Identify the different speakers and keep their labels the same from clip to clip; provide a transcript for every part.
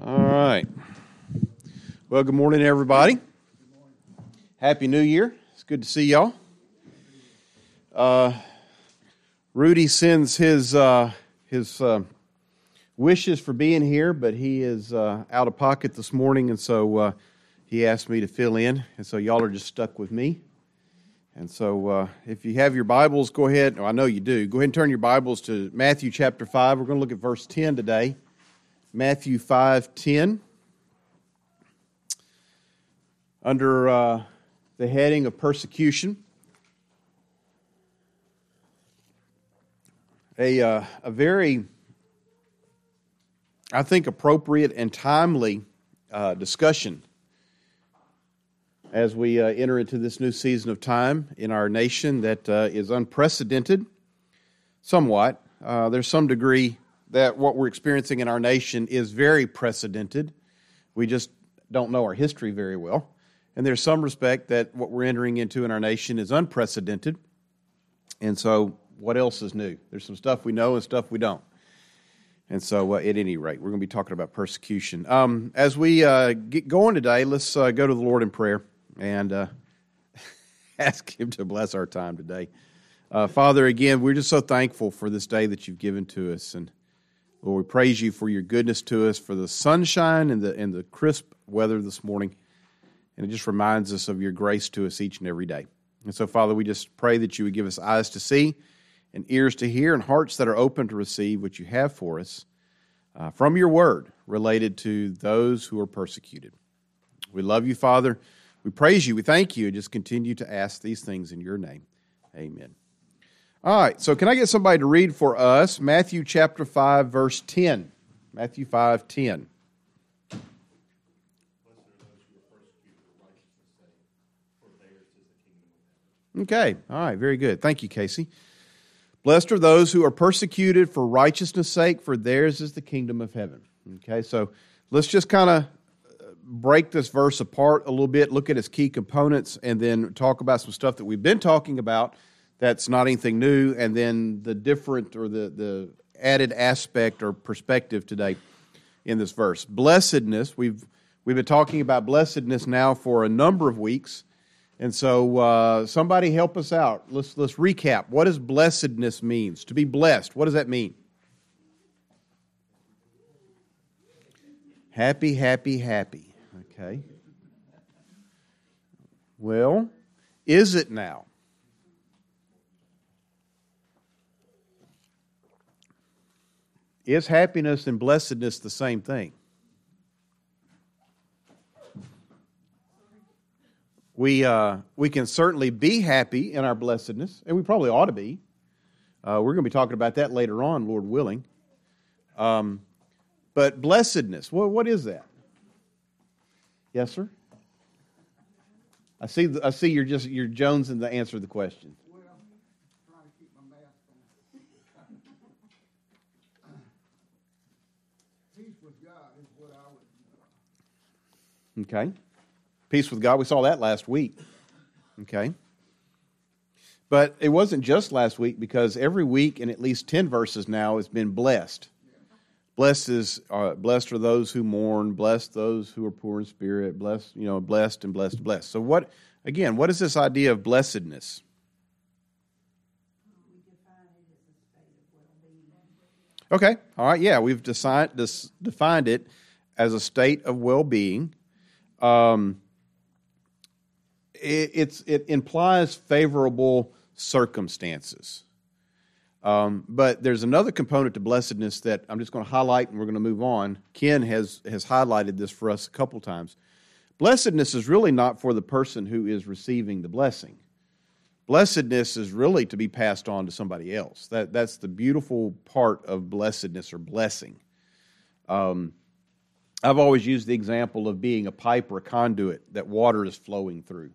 Speaker 1: All right. Well, good morning, everybody. Happy New Year. It's good to see y'all. Rudy sends his wishes for being here, but he is out of pocket this morning, and so he asked me to fill in, and so y'all are just stuck with me. And so if you have your Bibles, go ahead. Oh, I know you do. Go ahead and turn your Bibles to Matthew chapter 5. We're going to look at verse 10 today. Matthew 5:10. Under the heading of persecution. A very, I think, appropriate and timely discussion as we enter into this new season of time in our nation that is unprecedented somewhat. There's some degree that what we're experiencing in our nation is very precedented. We just don't know our history very well. And there's some respect that what we're entering into in our nation is unprecedented. And so what else is new? There's some stuff we know and stuff we don't. And so at any rate, we're going to be talking about persecution. As we get going today, let's go to the Lord in prayer and ask Him to bless our time today. Father, again, we're just so thankful for this day that you've given to us. And Lord, we praise you for your goodness to us, for the sunshine and the crisp weather this morning. And it just reminds us of your grace to us each and every day. And so, Father, we just pray that you would give us eyes to see and ears to hear and hearts that are open to receive what you have for us from your word related to those who are persecuted. We love you, Father. We praise you. We thank you. And just continue to ask these things in your name. Amen. All right, so can I get somebody to read for us Matthew chapter 5, verse 10? Matthew 5:10. Okay, all right, very good. Thank you, Casey. Blessed are those who are persecuted for righteousness' sake, for theirs is the kingdom of heaven. Okay, so let's just kind of break this verse apart a little bit, look at its key components, and then talk about some stuff that we've been talking about that's not anything new, and then the different or the added aspect or perspective today in this verse. Blessedness, we've been talking about blessedness now for a number of weeks. And so somebody help us out. Let's recap. What does blessedness means? To be blessed, what does that mean? Happy, happy, happy. Okay. Well, is it now? Is happiness and blessedness the same thing? We can certainly be happy in our blessedness, and we probably ought to be. We're going to be talking about that later on, Lord willing. But blessedness, what is that? Yes, sir. I see you're jonesing to answer the question.
Speaker 2: Well, I'm trying to keep my mask on. Peace with God is what I would.
Speaker 1: Okay. Peace with God. We saw that last week. Okay. But it wasn't just last week, because every week in at least 10 verses now has been blessed. Blessed are those who mourn, blessed those who are poor in spirit, blessed and blessed. So what is this idea of blessedness? Okay. All right. Yeah, we've defined it as a state of well-being. It implies favorable circumstances. But there's another component to blessedness that I'm just going to highlight, and we're going to move on. Ken has highlighted this for us a couple times. Blessedness is really not for the person who is receiving the blessing. Blessedness is really to be passed on to somebody else. That's the beautiful part of blessedness or blessing. I've always used the example of being a pipe or a conduit that water is flowing through.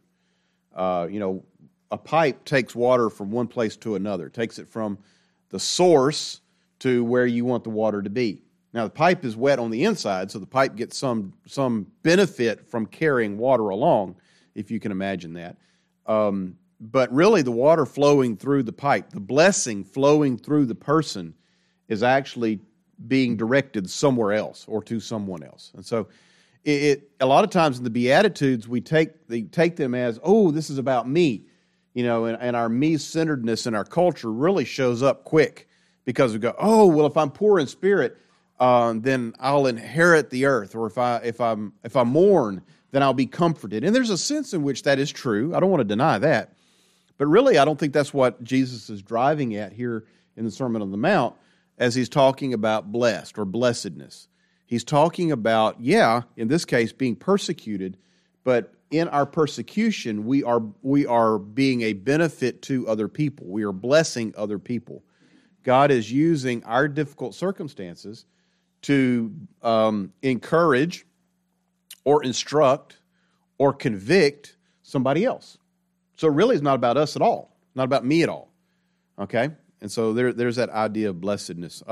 Speaker 1: A pipe takes water from one place to another. It takes it from the source to where you want the water to be. Now, the pipe is wet on the inside, so the pipe gets some benefit from carrying water along, if you can imagine that. But really, the water flowing through the pipe, the blessing flowing through the person, is actually being directed somewhere else or to someone else. And so a lot of times in the Beatitudes, we take them as, oh, this is about me, and our me-centeredness in our culture really shows up quick because we go, oh, well, if I'm poor in spirit, then I'll inherit the earth, or if I mourn, then I'll be comforted. And there's a sense in which that is true. I don't want to deny that. But really, I don't think that's what Jesus is driving at here in the Sermon on the Mount as he's talking about blessed or blessedness. He's talking about, in this case, being persecuted, but in our persecution, we are being a benefit to other people. We are blessing other people. God is using our difficult circumstances to encourage or instruct or convict somebody else. So really, it's not about us at all, not about me at all. Okay? And so there's that idea of blessedness.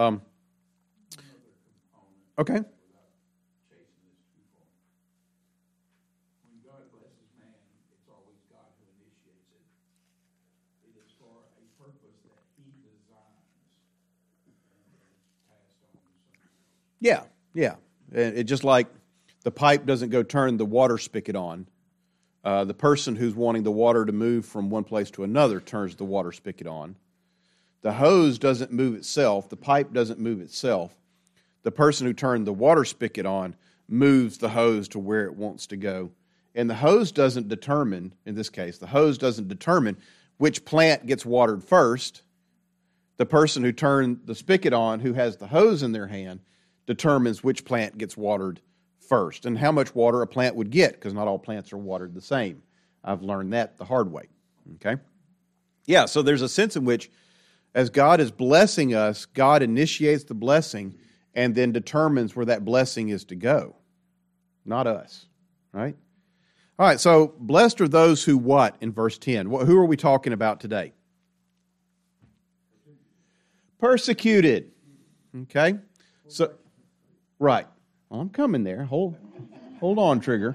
Speaker 1: Okay. Yeah. It just like the pipe doesn't go turn the water spigot on. The person who's wanting the water to move from one place to another turns the water spigot on. The hose doesn't move itself. The pipe doesn't move itself. The person who turned the water spigot on moves the hose to where it wants to go. And the hose doesn't determine, in this case, which plant gets watered first. The person who turned the spigot on, who has the hose in their hand, determines which plant gets watered first and how much water a plant would get, because not all plants are watered the same. I've learned that the hard way. Okay? Yeah, so there's a sense in which as God is blessing us, God initiates the blessing and then determines where that blessing is to go, not us, right? All right, so blessed are those who what in verse 10? Who are we talking about today? Persecuted. Okay? So, right. Well, I'm coming there. Hold on, Trigger.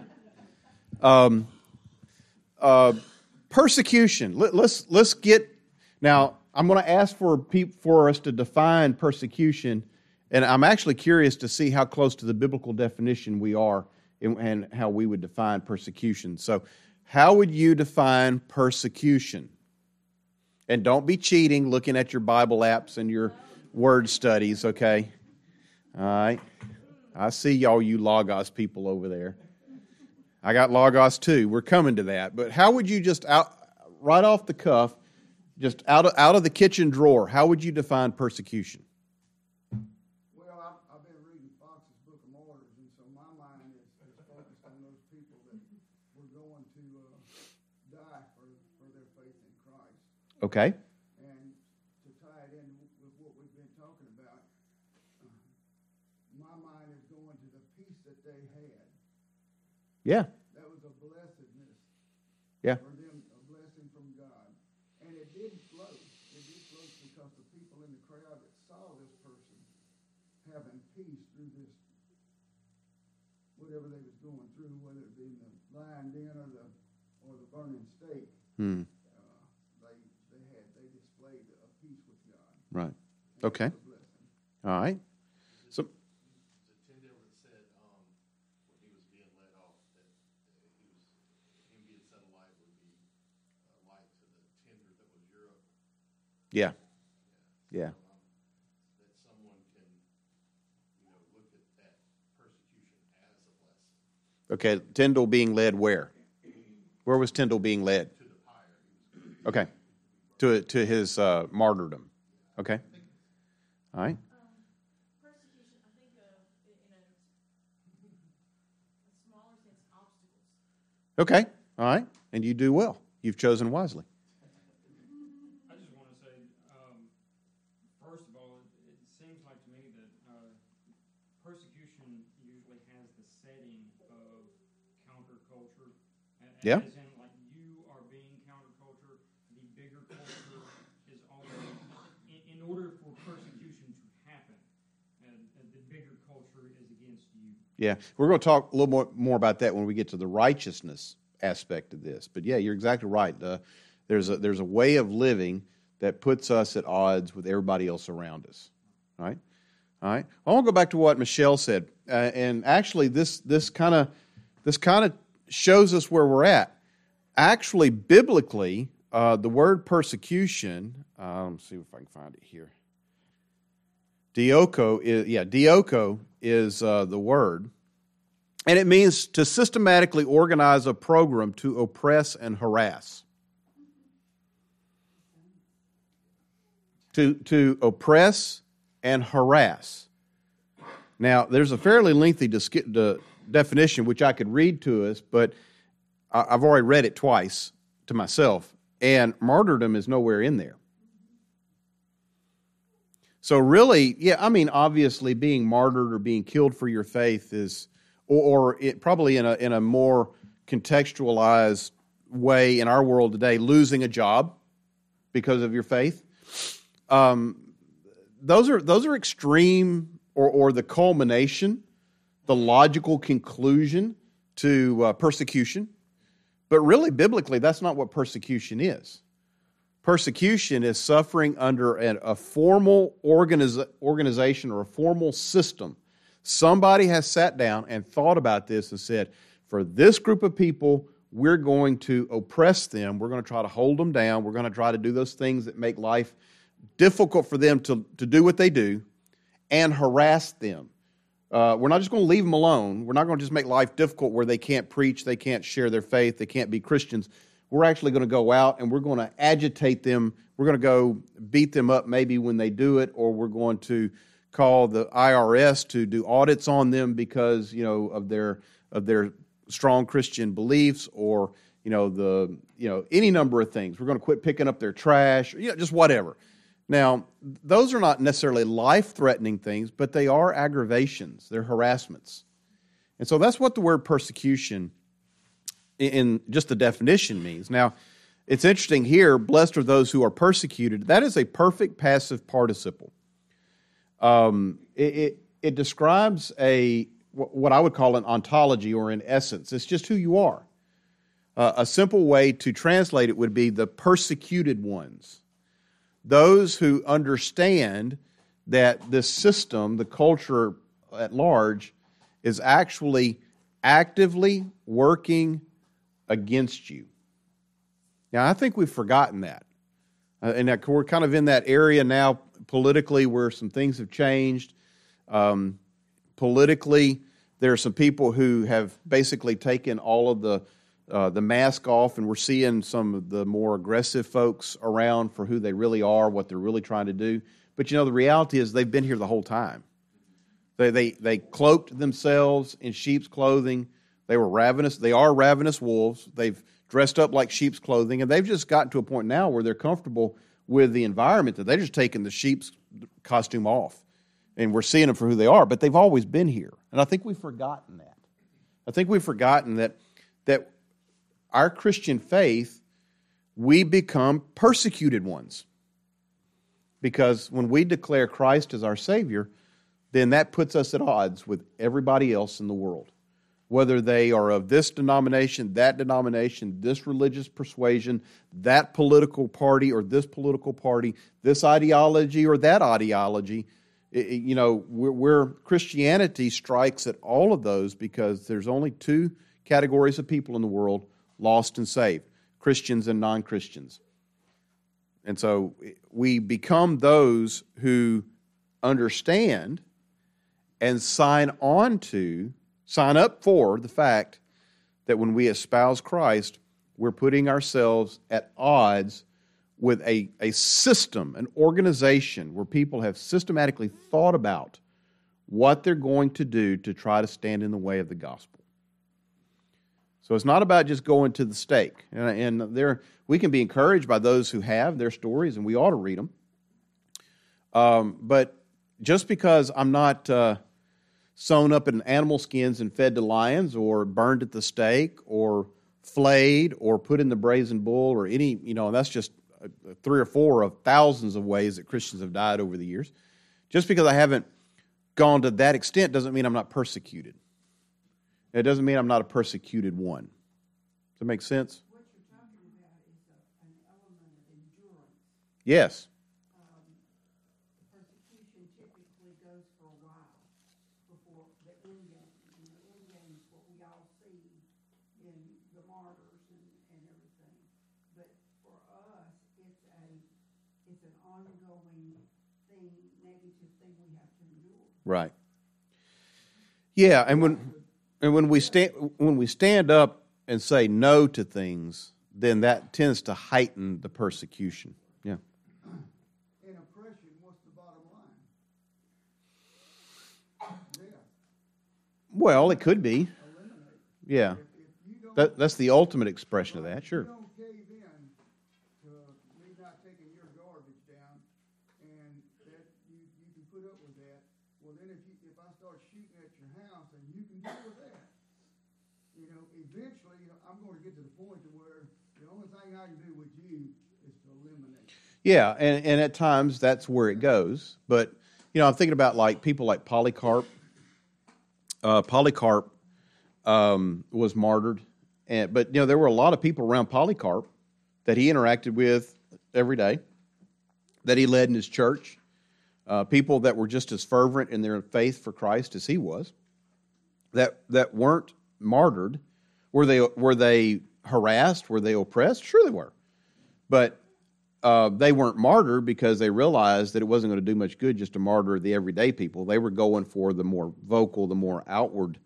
Speaker 1: Persecution. Let's get now. I'm going to ask for us to define persecution, and I'm actually curious to see how close to the biblical definition we are and how we would define persecution. So, how would you define persecution? And don't be cheating, looking at your Bible apps and your word studies. Okay, all right. I see y'all, you Logos people over there. I got Logos too. We're coming to that. But how would you just right off the cuff? Just out of the kitchen drawer, how would you define persecution?
Speaker 2: Well, I've been reading Fox's Book of Martyrs, and so my mind is focused on those people that were going to die for their faith in Christ.
Speaker 1: Okay.
Speaker 2: And to tie it in with what we've been talking about, my mind is going to the peace that they had.
Speaker 1: Yeah.
Speaker 2: That was a blessedness.
Speaker 1: Yeah.
Speaker 2: For them, a blessing from God. And it did float. It did float because the people in the crowd that saw this person having peace through this, whatever they was going through, whether it be the lion den or the burning stake, they displayed a peace with God.
Speaker 1: Right. Okay. All right. So. Yeah. Yeah.
Speaker 3: That someone can, look at that persecution as a blessing.
Speaker 1: Okay, Tyndale being led where? Where was Tyndale being led?
Speaker 3: To the pyre.
Speaker 1: Okay. To his martyrdom. Okay. All right.
Speaker 4: Persecution, I think of in a smaller sense, obstacles.
Speaker 1: Okay. All right. And you do well. You've chosen wisely.
Speaker 5: I just want to say, first of all, it seems like to me that persecution usually has the setting of counterculture.
Speaker 1: Yeah.
Speaker 5: As in, like, you are being counterculture, the bigger culture is always, in order for persecution to happen, the bigger culture is against you.
Speaker 1: Yeah. We're going to talk a little more about that when we get to the righteousness aspect of this. But yeah, you're exactly right. There's a way of living that puts us at odds with everybody else around us, right? All right. I want to go back to what Michelle said, and actually, this kind of shows us where we're at. Actually, biblically, the word persecution. Let me see if I can find it here. Dioko is the word, and it means to systematically organize a program to oppress and harass. To oppress and harass. Now, there's a fairly lengthy definition which I could read to us, but I've already read it twice to myself, and martyrdom is nowhere in there. So really, obviously being martyred or being killed for your faith is, or it probably in a more contextualized way in our world today, losing a job because of your faith. Those are extreme or the culmination, the logical conclusion to persecution. But really, biblically, that's not what persecution is. Persecution is suffering under a formal organization or a formal system. Somebody has sat down and thought about this and said, for this group of people, we're going to oppress them. We're going to try to hold them down. We're going to try to do those things that make life difficult for them to do what they do and harass them. We're not just going to leave them alone. We're not going to just make life difficult where they can't preach, they can't share their faith, they can't be Christians. We're actually going to go out and we're going to agitate them. We're going to go beat them up maybe when they do it, or we're going to call the IRS to do audits on them because, of their strong Christian beliefs, or any number of things. We're going to quit picking up their trash, just whatever. Now, those are not necessarily life-threatening things, but they are aggravations. They're harassments. And so that's what the word persecution in just the definition means. Now, it's interesting here, blessed are those who are persecuted. That is a perfect passive participle. It describes what I would call an ontology, or an essence. It's just who you are. A simple way to translate it would be the persecuted ones. Those who understand that this system, the culture at large, is actually actively working against you. Now, I think we've forgotten that. And we're kind of in that area now politically where some things have changed. Politically, there are some people who have basically taken all of the mask off, and we're seeing some of the more aggressive folks around for who they really are, what they're really trying to do. But the reality is they've been here the whole time. They cloaked themselves in sheep's clothing. They were ravenous. They are ravenous wolves. They've dressed up like sheep's clothing, and they've just gotten to a point now where they're comfortable with the environment that they're just taking the sheep's costume off. And we're seeing them for who they are, but they've always been here. And I think we've forgotten that. I think we've forgotten that our Christian faith, we become persecuted ones. Because when we declare Christ as our Savior, then that puts us at odds with everybody else in the world. Whether they are of this denomination, this religious persuasion, that political party or this political party, this ideology or that ideology. Where Christianity strikes at all of those, because there's only two categories of people in the world, lost and saved, Christians and non-Christians. And so we become those who understand and sign up for the fact that when we espouse Christ, we're putting ourselves at odds with a system, an organization where people have systematically thought about what they're going to do to try to stand in the way of the gospel. So it's not about just going to the stake. And we can be encouraged by those who have their stories, and we ought to read them. But just because I'm not sewn up in animal skins and fed to lions, or burned at the stake, or flayed, or put in the brazen bull, or any, that's just 3 or 4 of thousands of ways that Christians have died over the years. Just because I haven't gone to that extent doesn't mean I'm not persecuted. It doesn't mean I'm not a persecuted one. Does that make sense?
Speaker 6: What you're talking about is an element of endurance.
Speaker 1: Yes.
Speaker 6: Persecution typically goes for a before the end game. And the end game is what we all see in the martyrs and everything. But for us, it's an ongoing thing, negative thing we have to endure.
Speaker 1: Right. Yeah, and when we stand up and say no to things, then that tends to heighten the persecution. Yeah.
Speaker 2: In oppression, what's the bottom line? Death.
Speaker 1: Well, it could be.
Speaker 2: Eliminate.
Speaker 1: Yeah.
Speaker 2: If you don't,
Speaker 1: That's the ultimate expression of that.
Speaker 2: if
Speaker 1: Sure.
Speaker 2: you don't cave in to me not taking your garbage down, and that you can put up with that, well then if I start shooting at your house, and you can deal with that. You know, eventually I'm going to get to the point to where the only thing I can do with you is to eliminate.
Speaker 1: Yeah, and at times that's where it goes. But, I'm thinking about like people like Polycarp. Polycarp was martyred. But there were a lot of people around Polycarp that he interacted with every day, that he led in his church, people that were just as fervent in their faith for Christ as he was, that weren't martyred. Were they harassed? Were they oppressed? Sure they were. But they weren't martyred because they realized that it wasn't going to do much good just to martyr the everyday people. They were going for the more vocal, the more outward,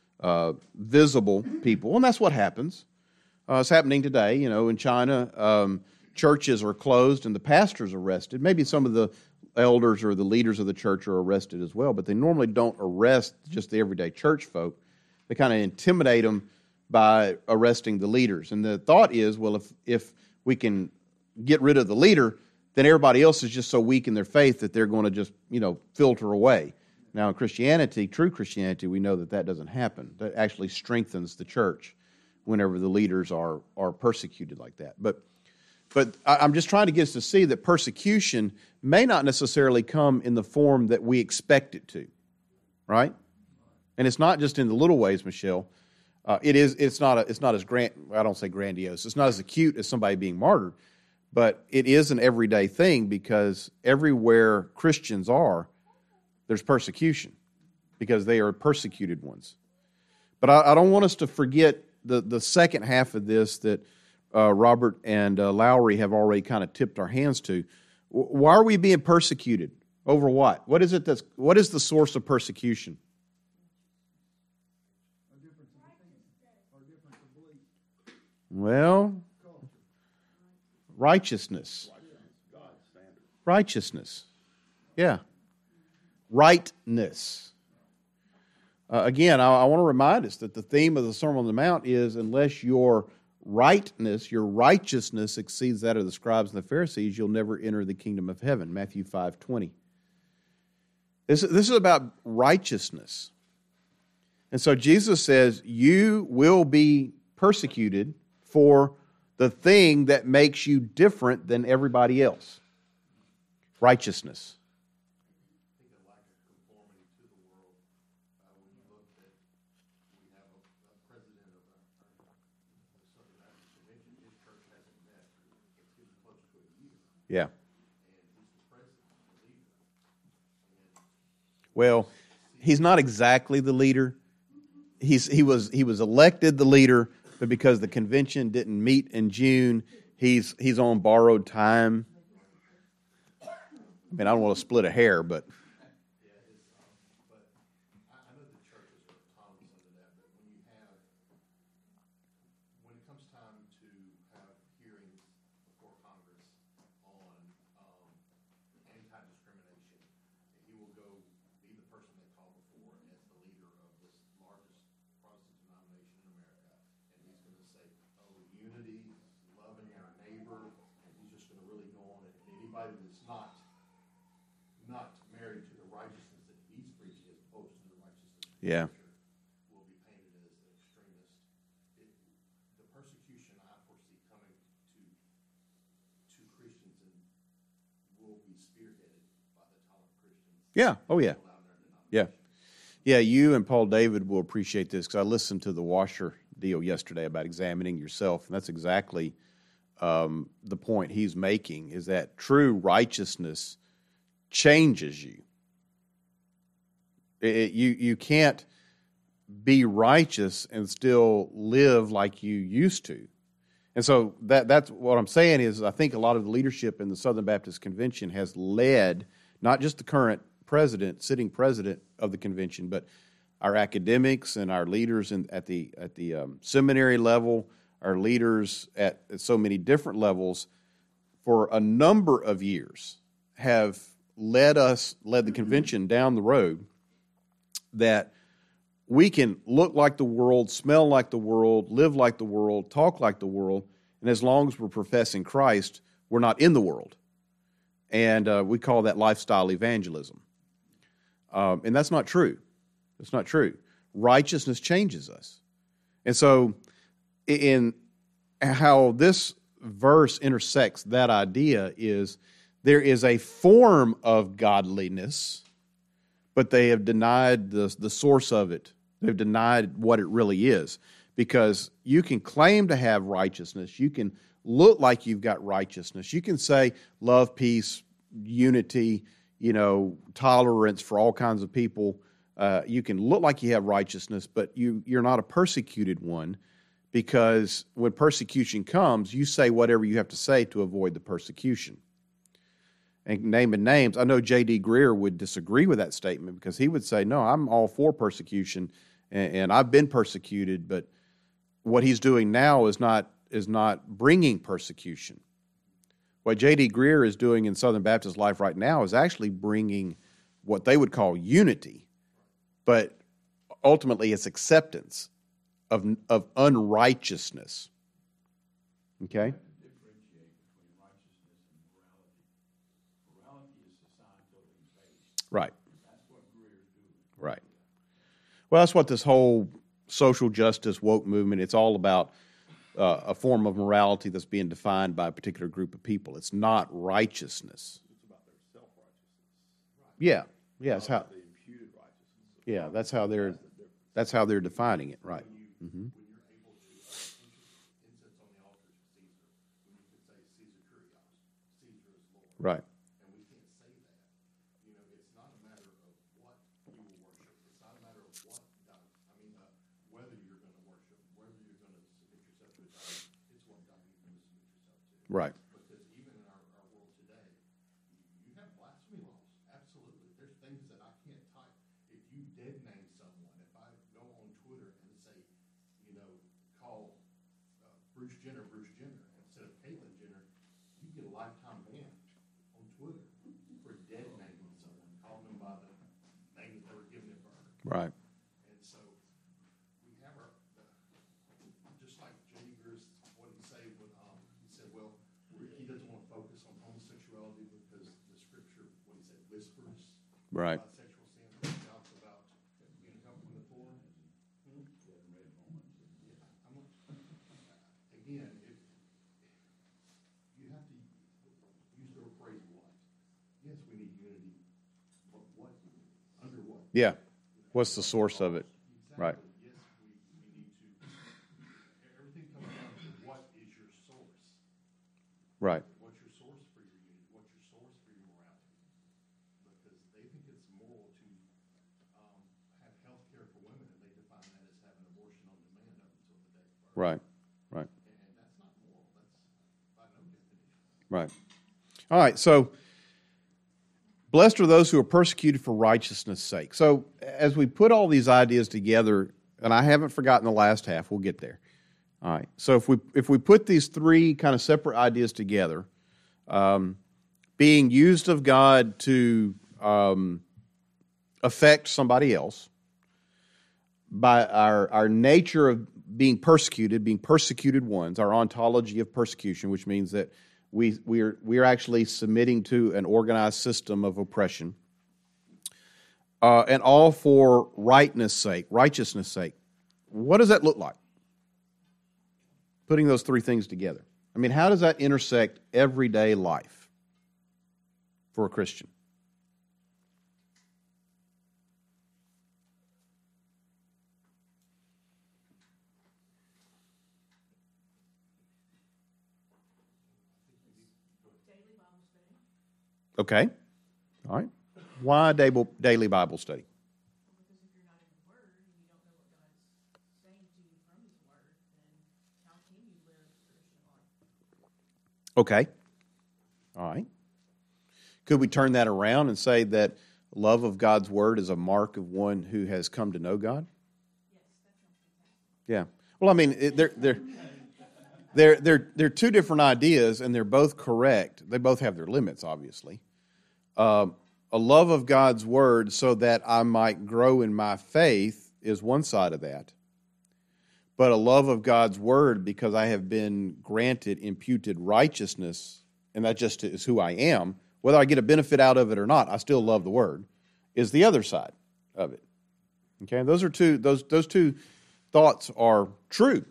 Speaker 1: visible people. And that's what happens. It's happening today. In China, churches are closed and the pastors are arrested. Maybe some of the elders or the leaders of the church are arrested as well, but they normally don't arrest just the everyday church folk. They kind of intimidate them by arresting the leaders. And the thought is, well, if we can get rid of the leader, then everybody else is just so weak in their faith that they're going to just, filter away. Now, in Christianity, true Christianity, we know that doesn't happen. That actually strengthens the church whenever the leaders are persecuted like that. But I'm just trying to get us to see that persecution may not necessarily come in the form that we expect it to, right? And it's not just in the little ways, Michelle. It's not as I don't say grandiose. It's not as acute as somebody being martyred, but it is an everyday thing because everywhere Christians are, there's persecution because they are persecuted ones. But I don't want us to forget the second half of this that Robert and Lowry have already kind of tipped our hands to. Why are we being persecuted? Over what? What is the source of persecution?
Speaker 2: A difference of opinion or a difference of belief.
Speaker 1: Well, righteousness. Righteousness. Yeah. Rightness. Again, I want to remind us that the theme of the Sermon on the Mount is unless your rightness, your righteousness exceeds that of the scribes and the Pharisees, you'll never enter the kingdom of heaven. Matthew 5:20. This is about righteousness. And so Jesus says, you will be persecuted for the thing that makes you different than everybody else. Righteousness.
Speaker 3: I think a lack of conformity to the world. When you look at, we have a president of the Southern Baptist Convention, his church hasn't met. It's getting close to a year,
Speaker 1: Yeah.
Speaker 3: and he's the president, the leader.
Speaker 1: Well, he's not exactly the leader. He was elected the leader, but because the convention didn't meet in June, he's on borrowed time. I mean, I don't want to split a hair, but
Speaker 3: But I know the churches are cognizant of that, but when it comes time to have hearings before Congress on anti-discrimination, he will go be the person they call before as the leader of this largest Protestant denomination in America, and he's going to say, unity, loving our neighbor, and he's just going to really go on it. And anybody that's not married to the righteousness that he's preaching as opposed to the righteousness of
Speaker 1: Yeah.
Speaker 3: Scripture will be painted as an extremist. The persecution I foresee coming to Christians and will be spearheaded by the tolerant Christians.
Speaker 1: yeah. Oh, yeah.
Speaker 3: Allowing their denomination.
Speaker 1: Yeah. Yeah, you and Paul David will appreciate this because I listened to the Washer deal yesterday about examining yourself, and that's exactly the point he's making, is that true righteousness changes you. You can't be righteous and still live like you used to. And so that's what I'm saying is I think a lot of the leadership in the Southern Baptist Convention has led not just the current sitting president of the convention, but our academics and our leaders at the seminary level, our leaders at so many different levels for a number of years have led the convention down the road that we can look like the world, smell like the world, live like the world, talk like the world, and as long as we're professing Christ, we're not in the world. And we call that lifestyle evangelism. And that's not true. That's not true. Righteousness changes us. And so in how this verse intersects that idea is there is a form of godliness, but they have denied the source of it. They've denied what it really is. Because you can claim to have righteousness. You can look like you've got righteousness. You can say love, peace, unity, tolerance for all kinds of people. You can look like you have righteousness, but you're not a persecuted one, because when persecution comes, you say whatever you have to say to avoid the persecution. And naming names, I know J.D. Greear would disagree with that statement, because he would say, no, I'm all for persecution, and I've been persecuted, but what he's doing now is not bringing persecution. What J.D. Greear is doing in Southern Baptist life right now is actually bringing what they would call unity, but ultimately it's acceptance of unrighteousness. Okay? Right. Right. Well, that's what this whole social justice woke movement, it's all about a form of morality that's being defined by a particular group of people. It's not righteousness.
Speaker 3: It's about their self-righteousness.
Speaker 1: Yeah. Yeah, it's how,
Speaker 3: The imputed righteousness.
Speaker 1: yeah, that's how they're defining it, right.
Speaker 3: When you're able to incense on the altar to Caesar, when you can say Caesar Curios, Caesar is Lord.
Speaker 1: Right.
Speaker 3: And we can't say that. It's not a matter of what you will worship. It's not a matter of what God, whether you're going to worship, whether you're going to submit yourself to God. It's what God you're going to submit yourself to.
Speaker 1: Right.
Speaker 3: Because even in our world today, you have blasphemy laws. Absolutely. There's things that I can't type. If you dead name someone, if I go on Twitter and say, call Bruce Jenner instead of Caitlyn Jenner, you get a lifetime ban on Twitter for dead naming someone, calling them by the name that they were given at birth.
Speaker 1: Right.
Speaker 3: And so we have just like J.D. Greer's, what did he say when he said, well, he doesn't want to focus on homosexuality because the scripture, what he said, whispers
Speaker 1: Right.
Speaker 3: about sexual sin, it talks about being helped from the poor. Again, if you have to use the phrase what. Yes, we need unity, but what? Under what?
Speaker 1: Yeah. What's the source of it? Right.
Speaker 3: Yes, we need to. Everything comes down to what is your source?
Speaker 1: Right.
Speaker 3: What's your source for your unity? What's your source for your morality? Because they think it's moral to have health care for women, and they define that as having abortion on demand up until the day of birth.
Speaker 1: Right. Right.
Speaker 3: And that's not moral. That's by no definition.
Speaker 1: Right. All right, so blessed are those who are persecuted for righteousness' sake. So as we put all these ideas together, and I haven't forgotten the last half, we'll get there. All right, so if we put these three kind of separate ideas together, being used of God to affect somebody else, by our nature of being persecuted ones, our ontology of persecution, which means that we are actually submitting to an organized system of oppression, and all for righteousness' sake. What does that look like? Putting those three things together. I mean, how does that intersect everyday life for a Christian?
Speaker 4: Daily Bible study.
Speaker 1: Okay. All right. Why daily Bible study? Okay. All right. Could we turn that around and say that love of God's word is a mark of one who has come to know God? Yeah. Well, I mean, they're two different ideas, and they're both correct. They both have their limits, obviously. A love of God's word so that I might grow in my faith is one side of that. But a love of God's word because I have been granted imputed righteousness, and that just is who I am, whether I get a benefit out of it or not, I still love the word, is the other side of it. Okay, those two thoughts are true.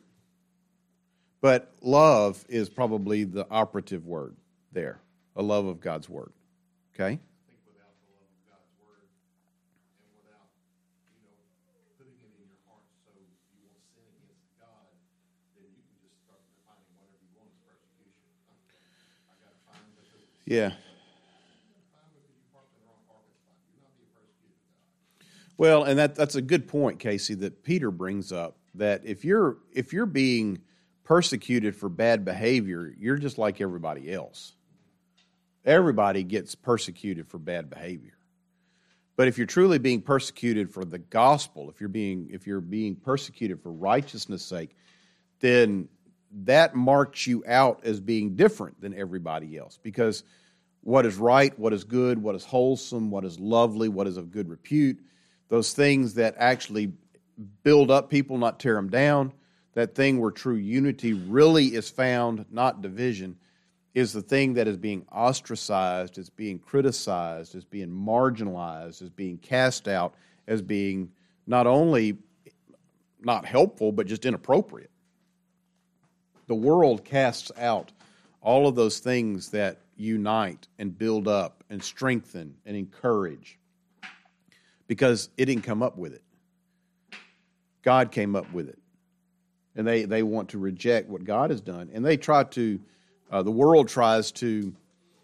Speaker 1: But love is probably the operative word there, a love of God's word. Okay?
Speaker 3: I think without the love of God's word and without, putting it in your heart so you won't sin against God, then you can just start defining whatever you want as persecution. I got to find because
Speaker 1: Yeah.
Speaker 3: fine because you parked in the wrong parking spot. You're not being persecuted by God.
Speaker 1: Well, and that's a good point, Casey, that Peter brings up, that if you're being persecuted for bad behavior, you're just like everybody else. Everybody gets persecuted for bad behavior. But if you're truly being persecuted for the gospel, if you're being persecuted for righteousness' sake, then that marks you out as being different than everybody else. Because what is right, what is good, what is wholesome, what is lovely, what is of good repute, those things that actually build up people, not tear them down, that thing where true unity really is found, not division, is the thing that is being ostracized, is being criticized, is being marginalized, is being cast out, as being not only not helpful, but just inappropriate. The world casts out all of those things that unite and build up and strengthen and encourage because it didn't come up with it. God came up with it. And they want to reject what God has done. And they try to, the world tries to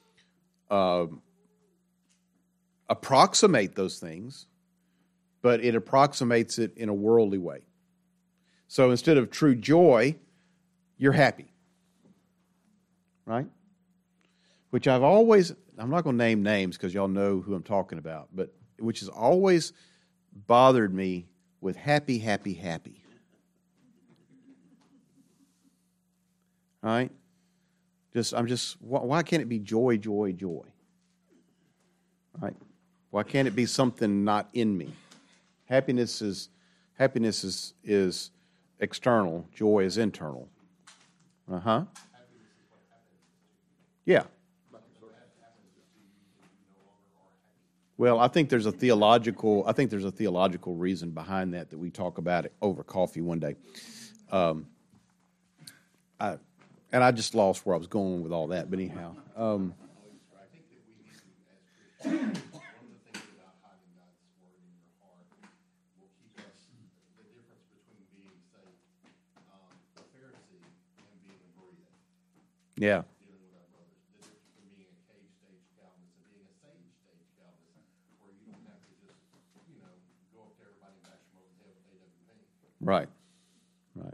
Speaker 1: approximate those things, but it approximates it in a worldly way. So instead of true joy, you're happy. Right? Which I'm not going to name names because y'all know who I'm talking about, but which has always bothered me with happy, happy, happy. All right? Why can't it be joy, joy, joy? All right? Why can't it be something not in me? Happiness is external, joy is internal. Uh-huh. Yeah. Well, I think there's a theological reason behind that we talk about it over coffee one day. I just lost where I was going with all that, but anyhow.
Speaker 3: I think that we need to, as Christians, one of the things about hiding God's word in your heart will keep us, the difference between being, say, a Pharisee and being a Berean,
Speaker 1: Yeah.
Speaker 3: dealing with our brothers. The difference between being a cave-stage Calvinist and being a sage-stage Calvinist, where you don't have to just, go up to everybody and bash them over the head with AWP.
Speaker 1: Right. Right.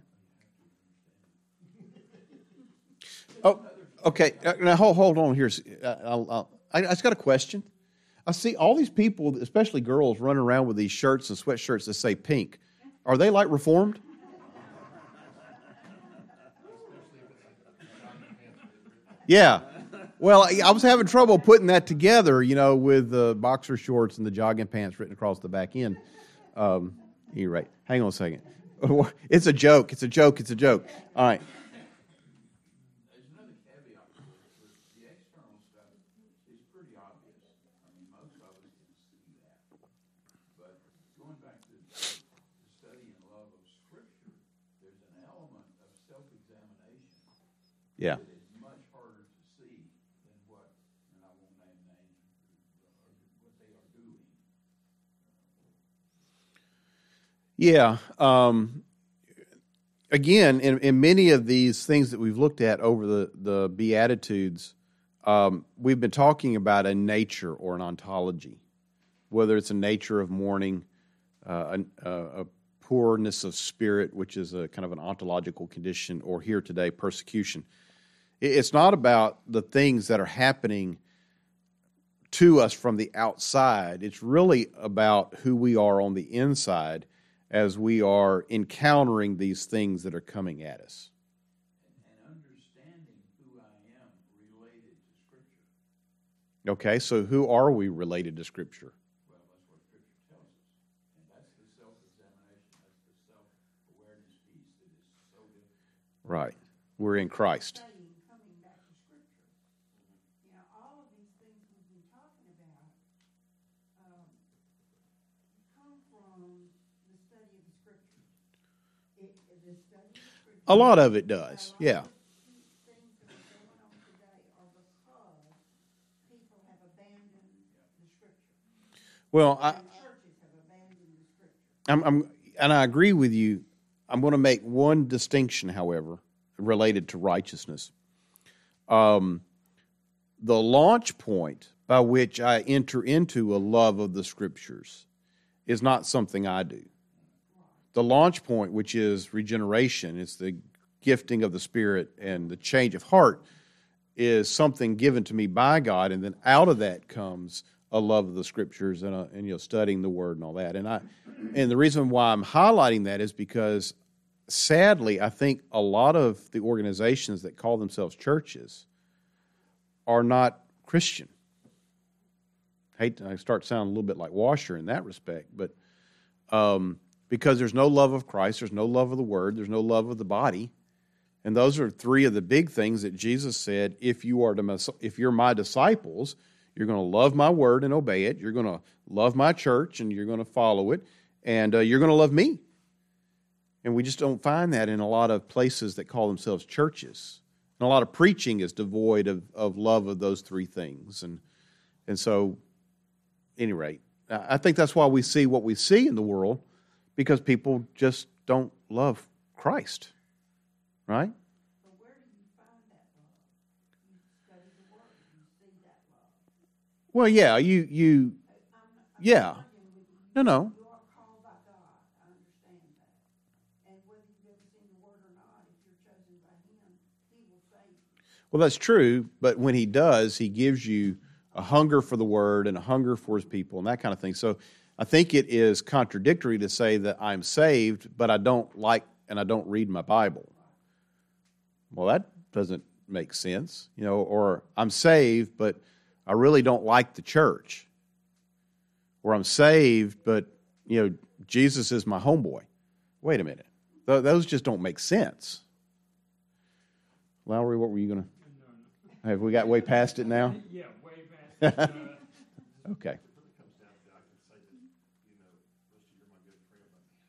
Speaker 1: Oh, okay. Now hold on here. I just got a question. I see all these people, especially girls, running around with these shirts and sweatshirts that say pink. Are they like Reformed? Yeah. Well, I was having trouble putting that together, with the boxer shorts and the jogging pants written across the back end. You're right. Hang on a second. It's a joke. It's a joke. It's a joke. All right.
Speaker 7: There's another caveat to this. The external stuff is pretty obvious. I mean, most of us can see that. But going back to the study and love of Scripture, there's an element of self-examination
Speaker 1: Yeah.
Speaker 7: that is much harder to see than what, and I won't name names, what they are doing.
Speaker 1: Yeah. Again, in many of these things that we've looked at over the Beatitudes, we've been talking about a nature or an ontology, whether it's a nature of mourning, a poorness of spirit, which is a kind of an ontological condition, or here today, persecution. It's not about the things that are happening to us from the outside. It's really about who we are on the inside as we are encountering these things that are coming at us.
Speaker 7: And understanding who I am related to Scripture.
Speaker 1: Okay, so who are we related to Scripture?
Speaker 7: Well, that's what Scripture tells us. And that's the self-examination. That's the self-awareness piece that is so difficult.
Speaker 1: Right. We're in Christ.
Speaker 6: Studying, coming back to Scripture. You know, all of these things we've been talking about come from the study of the Scriptures. The study of the Scriptures.
Speaker 1: A lot of it does, yeah.
Speaker 6: A lot of things that are going on today are because people have abandoned the Scripture.
Speaker 1: Well,
Speaker 6: And churches have abandoned the Scripture.
Speaker 1: and I agree with you. I'm going to make one distinction, however, related to righteousness. The launch point by which I enter into a love of the Scriptures is not something I do. The launch point, which is regeneration, is the gifting of the Spirit and the change of heart, is something given to me by God, and then out of that comes a love of the Scriptures and studying the Word and all that. And the reason why I'm highlighting that is because, sadly, I think a lot of the organizations that call themselves churches are not Christian. I start sounding a little bit like Washer in that respect, but because there's no love of Christ, there's no love of the Word, there's no love of the body, and those are three of the big things that Jesus said, if you're my disciples, you're going to love my Word and obey it, you're going to love my church and you're going to follow it, and you're going to love me. And we just don't find that in a lot of places that call themselves churches. And a lot of preaching is devoid of love of those three things. And so, at any rate, I think that's why we see what we see in the world, because people just don't love Christ. Right?
Speaker 6: But where do you find that love? You study the Word, you see that love.
Speaker 1: Well, yeah,
Speaker 6: I'm
Speaker 1: yeah.
Speaker 6: arguing with you.
Speaker 1: No.
Speaker 6: You are called by God. I understand that. And whether you've ever seen the Word or not, if you're chosen by Him, He will save you.
Speaker 1: Well, that's true, but when He does, He gives you a hunger for the Word and a hunger for His people and that kind of thing. So I think it is contradictory to say that I'm saved, but I don't like and I don't read my Bible. Well, that doesn't make sense, or I'm saved, but I really don't like the church. Or I'm saved, but, Jesus is my homeboy. Wait a minute. Those just don't make sense. Lowry, what were you going to?
Speaker 5: No.
Speaker 1: Have we got way past it now?
Speaker 5: Yeah, way past it.
Speaker 1: Okay.
Speaker 3: It comes down to, I can say that, Rusty, you're my good friend,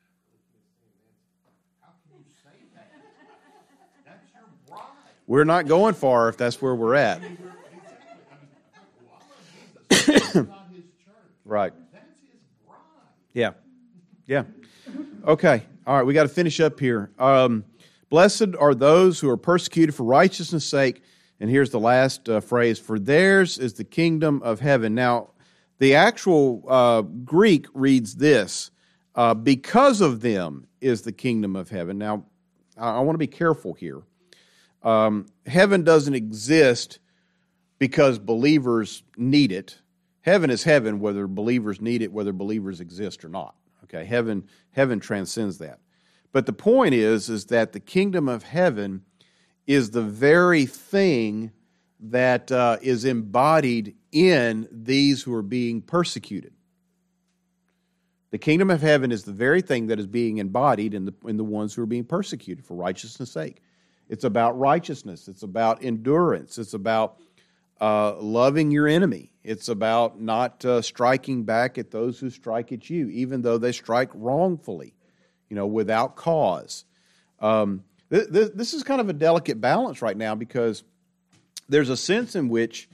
Speaker 3: but man, I really can't stand Nancy. How can you say that? That's your bride.
Speaker 1: We're not going far if that's where we're at.
Speaker 3: Exactly. Well, I love Jesus. That's not his church.
Speaker 1: Right.
Speaker 3: That's his bride.
Speaker 1: Yeah. Yeah. Okay. All right. We got to finish up here. Blessed are those who are persecuted for righteousness' sake. And here's the last phrase, for theirs is the kingdom of heaven. Now, the actual Greek reads this, because of them is the kingdom of heaven. Now, I want to be careful here. Heaven doesn't exist because believers need it. Heaven is heaven whether believers need it, whether believers exist or not. Okay, heaven transcends that. But the point is that the kingdom of heaven is the very thing that is embodied in these who are being persecuted. The kingdom of heaven is the very thing that is being embodied in the ones who are being persecuted for righteousness' sake. It's about righteousness. It's about endurance. It's about loving your enemy. It's about not striking back at those who strike at you, even though they strike wrongfully, without cause. This is kind of a delicate balance right now because there's a sense in which,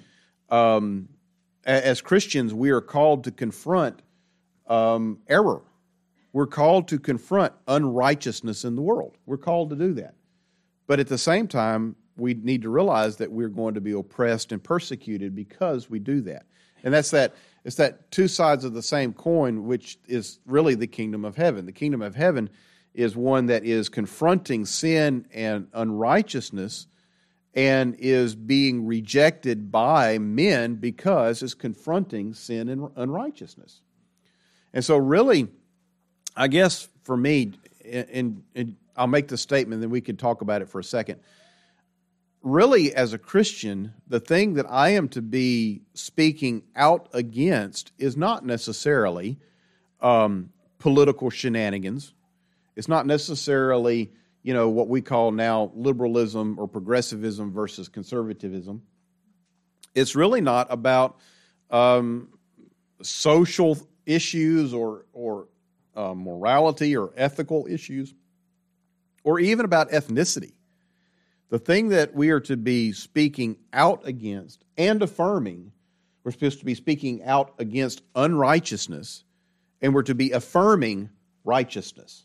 Speaker 1: as Christians, we are called to confront error. We're called to confront unrighteousness in the world. We're called to do that. But at the same time, we need to realize that we're going to be oppressed and persecuted because we do that. And it's that two sides of the same coin, which is really the kingdom of heaven. The kingdom of heaven is one that is confronting sin and unrighteousness and is being rejected by men because it's confronting sin and unrighteousness. And so really, I guess for me, and I'll make the statement, then we could talk about it for a second. Really, as a Christian, the thing that I am to be speaking out against is not necessarily political shenanigans. It's not necessarily, what we call now liberalism or progressivism versus conservatism. It's really not about social issues or morality or ethical issues, or even about ethnicity. The thing that we are to be speaking out against and affirming, we're supposed to be speaking out against unrighteousness, and we're to be affirming righteousness.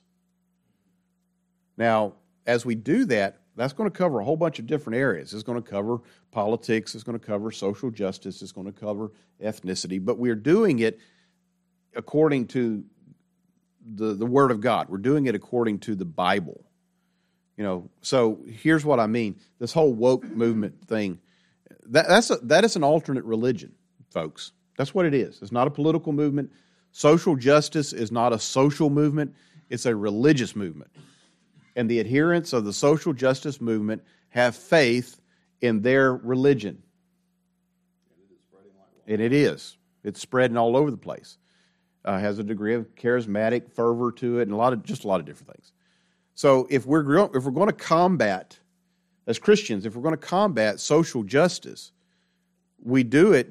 Speaker 1: Now, as we do that, that's going to cover a whole bunch of different areas. It's going to cover politics, it's going to cover social justice, it's going to cover ethnicity, but we're doing it according to the Word of God. We're doing it according to the Bible. So here's what I mean. This whole woke movement thing, that is an alternate religion, folks. That's what it is. It's not a political movement. Social justice is not a social movement. It's a religious movement. And the adherents of the social justice movement have faith in their religion. And it is. It's spreading all over the place. Has a degree of charismatic fervor to it, and a lot of different things. So if we're going to combat, as Christians, if we're going to combat social justice, we do it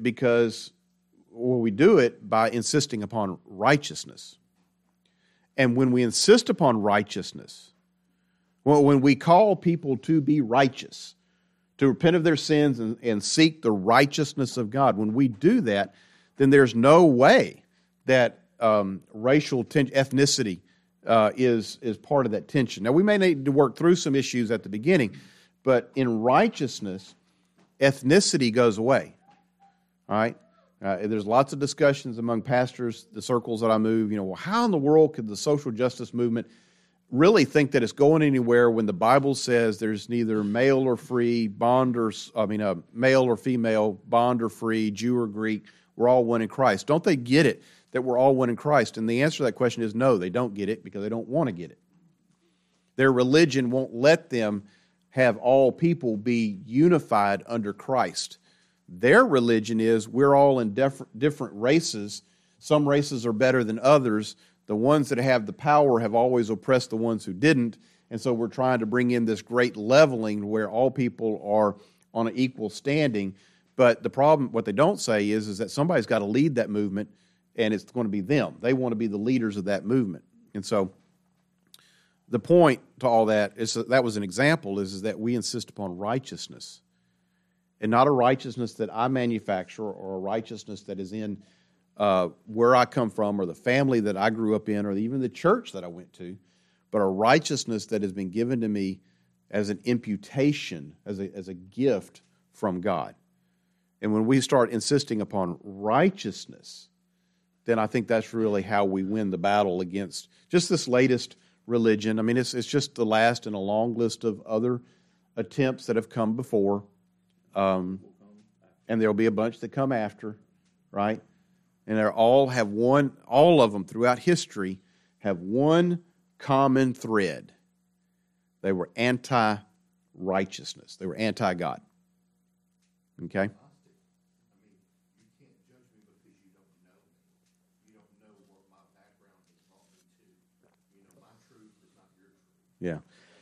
Speaker 1: by insisting upon righteousness. And when we insist upon righteousness, when we call people to be righteous, to repent of their sins and seek the righteousness of God, when we do that, then there's no way that racial ethnicity is part of that tension. Now, we may need to work through some issues at the beginning, but in righteousness, ethnicity goes away. All right? There's lots of discussions among pastors, the circles that I move, how in the world could the social justice movement really think that it's going anywhere when the Bible says there's neither male or male or female, bond or free, Jew or Greek, we're all one in Christ. Don't they get it that we're all one in Christ? And the answer to that question is no, they don't get it because they don't want to get it. Their religion won't let them have all people be unified under Christ. Their religion is we're all in different races. Some races are better than others. The ones that have the power have always oppressed the ones who didn't. And so we're trying to bring in this great leveling where all people are on an equal standing. But the problem, what they don't say is that somebody's got to lead that movement, and it's going to be them. They want to be the leaders of that movement. And so the point to all that is that was an example, is that we insist upon righteousness, and not a righteousness that I manufacture or a righteousness that is in where I come from or the family that I grew up in or even the church that I went to, but a righteousness that has been given to me as an imputation, as a gift from God. And when we start insisting upon righteousness, then I think that's really how we win the battle against just this latest religion. I mean, it's just the last in a long list of other attempts that have come before, and there'll be a bunch that come after, right? And all of them throughout history have one common thread. They were anti-righteousness. They were anti-God. Okay? Yeah.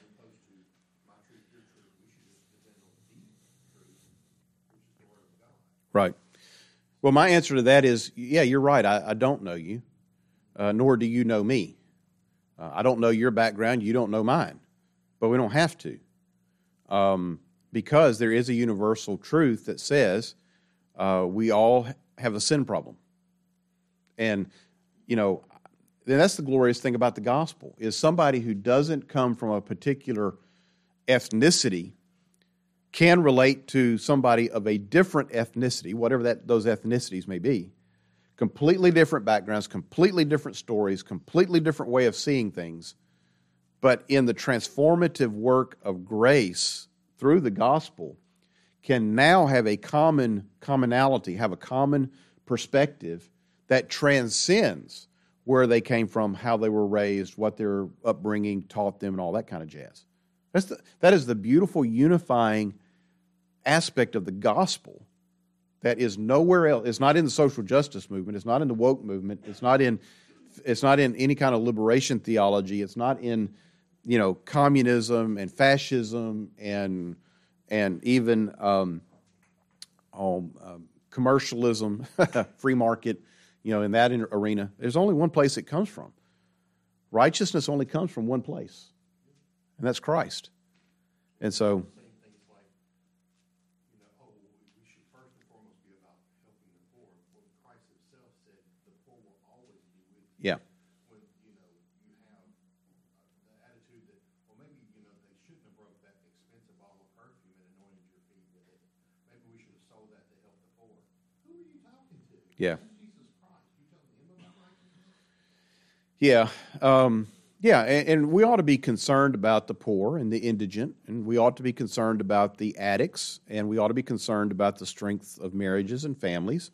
Speaker 1: Right. Well, my answer to that is, yeah, you're right. I don't know you, nor do you know me. I don't know your background. You don't know mine. But we don't have to, because there is a universal truth that says we all have a sin problem. And, then that's the glorious thing about the gospel, is somebody who doesn't come from a particular ethnicity can relate to somebody of a different ethnicity, whatever those ethnicities may be. Completely different backgrounds, completely different stories, completely different way of seeing things. But in the transformative work of grace through the gospel, can now have a commonality, have a common perspective that transcends where they came from, how they were raised, what their upbringing taught them, and all that kind of jazz. That is the beautiful unifying aspect of the gospel that is nowhere else. It's not in the social justice movement. It's not in the woke movement. It's not in any kind of liberation theology. It's not in, communism and fascism and even commercialism, free market, in that arena. There's only one place it comes from. Righteousness only comes from one place, and that's Christ. And so,
Speaker 3: Saying things like, we should first and foremost be about helping the poor. Well, Christ himself said the poor will always be with you.
Speaker 1: yeah,
Speaker 3: When, you have the attitude that, well, maybe, they shouldn't have broke that expensive bottle of perfume and anointed your feet with it. Maybe we should have sold that to help the poor. Who are you talking to?
Speaker 1: Yeah.
Speaker 3: That's Jesus Christ. You telling him about righteousness?
Speaker 1: yeah, and we ought to be concerned about the poor and the indigent, and we ought to be concerned about the addicts, and we ought to be concerned about the strength of marriages and families.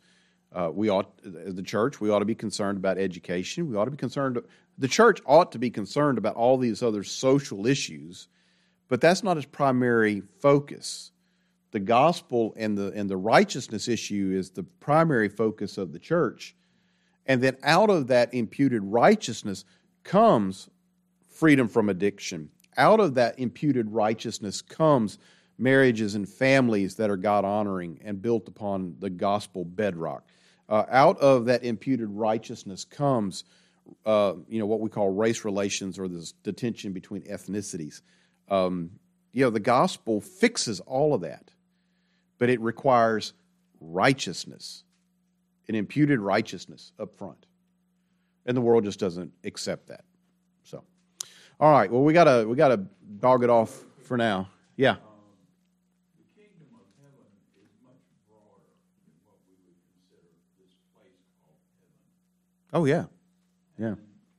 Speaker 1: The church, we ought to be concerned about education. The church ought to be concerned about all these other social issues, but that's not its primary focus. The gospel and the righteousness issue is the primary focus of the church. And then out of that imputed righteousness comes freedom from addiction. Out of that imputed righteousness comes marriages and families that are God-honoring and built upon the gospel bedrock. Out of that imputed righteousness comes, what we call race relations, or the tension between ethnicities. The gospel fixes all of that, but it requires righteousness, an imputed righteousness up front, and the world just doesn't accept that. So, all right. Well, we gotta dog it off for now. Yeah.
Speaker 7: The kingdom of heaven is much broader than what we would consider this place called heaven.
Speaker 1: Oh yeah. Yeah.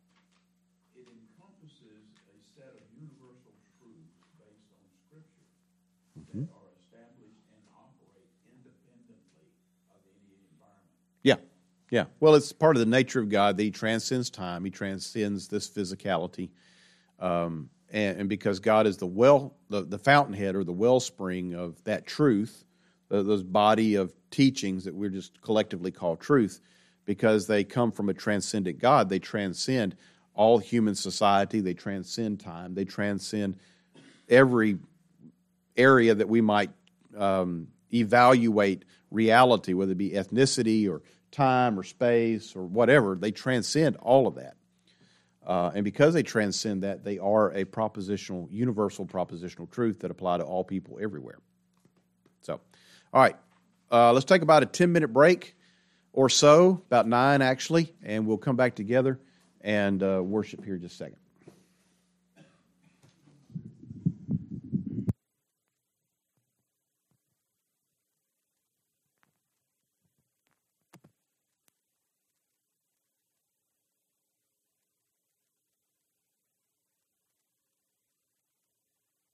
Speaker 7: It encompasses a set of universal truths based on Scripture that are established and operate independently of any environment.
Speaker 1: Yeah. Yeah. Well, it's part of the nature of God that He transcends time. He transcends this physicality. And because God is the fountainhead or the wellspring of that truth, those body of teachings that we're just collectively call truth, because they come from a transcendent God, they transcend all human society, they transcend time, they transcend every area that we might evaluate reality, whether it be ethnicity or time or space or whatever. They transcend all of that. And because they transcend that, they are a universal propositional truth that apply to all people everywhere. So, all right, let's take about a 10-minute break or so, about 9 actually, and we'll come back together and worship here in just a second.